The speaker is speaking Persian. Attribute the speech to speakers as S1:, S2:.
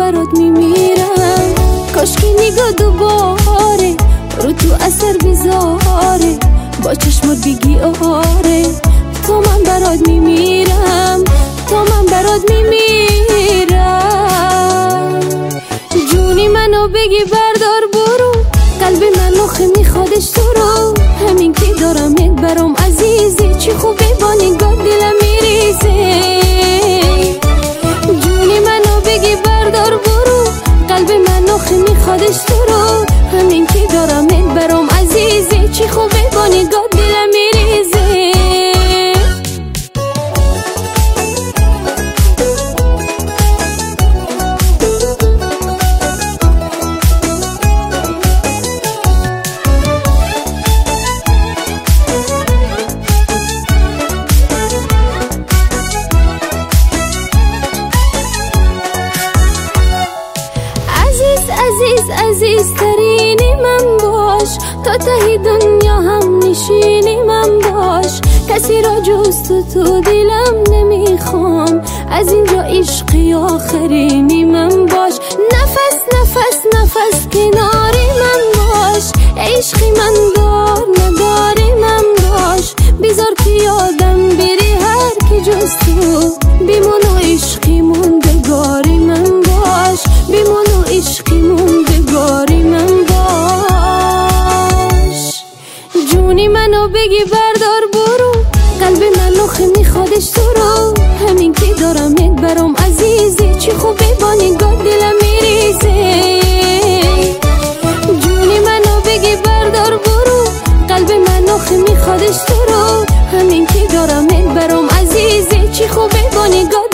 S1: برات میمیرم. کاش که نگاه دوباره رو تو اثر بذاره، با چشمات بگی آره تا من برات میمیرم، تا من برات میمیرم. جونی منو بگی بردار برو، قلب من نخه میخوادش تو رو، همین که دارمت برام عزیزی، چی خوبه با نگاه دلم میریزه. جونی منو بگی بردار برو، قلب من نخه میخوادش تو رو، همین که دارمت برام عزیزی، چی خوبه با نگاه دلم میریزه. عزیز ترینی من باش، تا ته دنیا هم نشینی من باش. کسی را جز تو دلم نمیخوام، از اینجا عشقی آخرینی من باش. نفس نفس نفس کناری من باش، عشقی من دار نداری من باش. بذار که یادم بری هر که جز تو، بیمون و عشقی موندگاری من باش، بیمون و عشقی موندگاری من باش. جونی منو بگی بردار برو، قلب من نخه میخوادش تو رو، همین که دارمت برام عزیزی، چی خوبه با نگاه دلم میریزه. جونی منو بگی بردار برو، قلب من نخه میخوادش تو رو، همین که دارمت برام عزیزی، چی خوبه با نگاه